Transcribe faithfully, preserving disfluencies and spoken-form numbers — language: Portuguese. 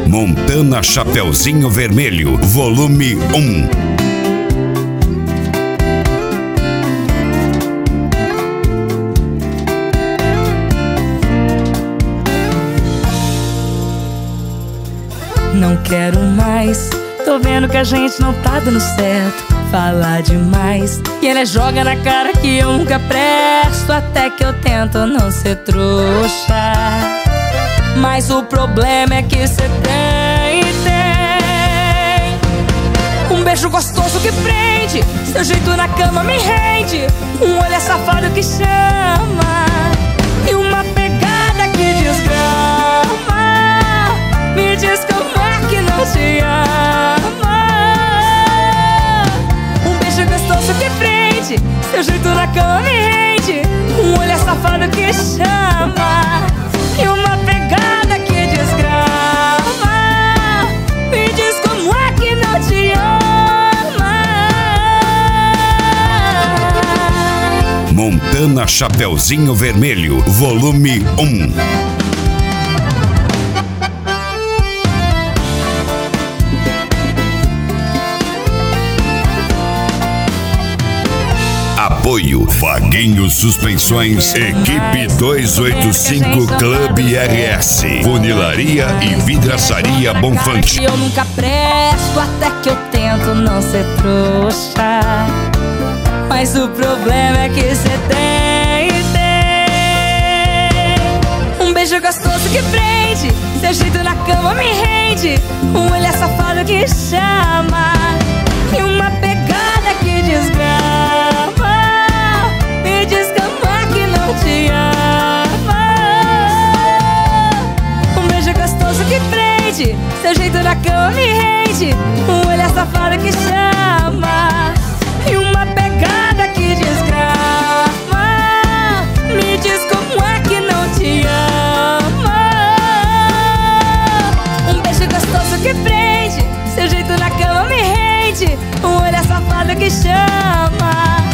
Montana Chapeuzinho Vermelho, volume um. Não quero mais, tô vendo que a gente não tá dando certo. Fala demais e ela joga na cara que eu nunca presto. Até que eu tento não ser trouxa, mas o problema é que cê tem, tem um beijo gostoso que prende, seu jeito na cama me rende, um olhar safado que chama e uma pegada que desgrama. Me diz como é que não te ama. Um beijo gostoso que prende, seu jeito na cama me rende, um olhar safado que chama e uma pegada que desgrama. Me diz como é que não te ama. Montana Chapeuzinho Vermelho, volume um. Apoio Vaguinho Suspensões, Equipe duzentos e oitenta e cinco Clube R S, Funilaria e Vidraçaria Bonfante. Eu nunca presto, até que eu tento não ser trouxa, mas o problema é que cê tem, tem um beijo gostoso que prende, seu jeito na cama me rende, um olhar safado que chama e uma pegada que desgrama. Me diz como é que não te ama. Um beijo gostoso que prende, seu jeito na cama me rende, um olhar safado que chama e uma pegada que desgrama. Me diz como é que não te ama. Um beijo gostoso que prende, seu jeito na cama me rende, um olhar safado que chama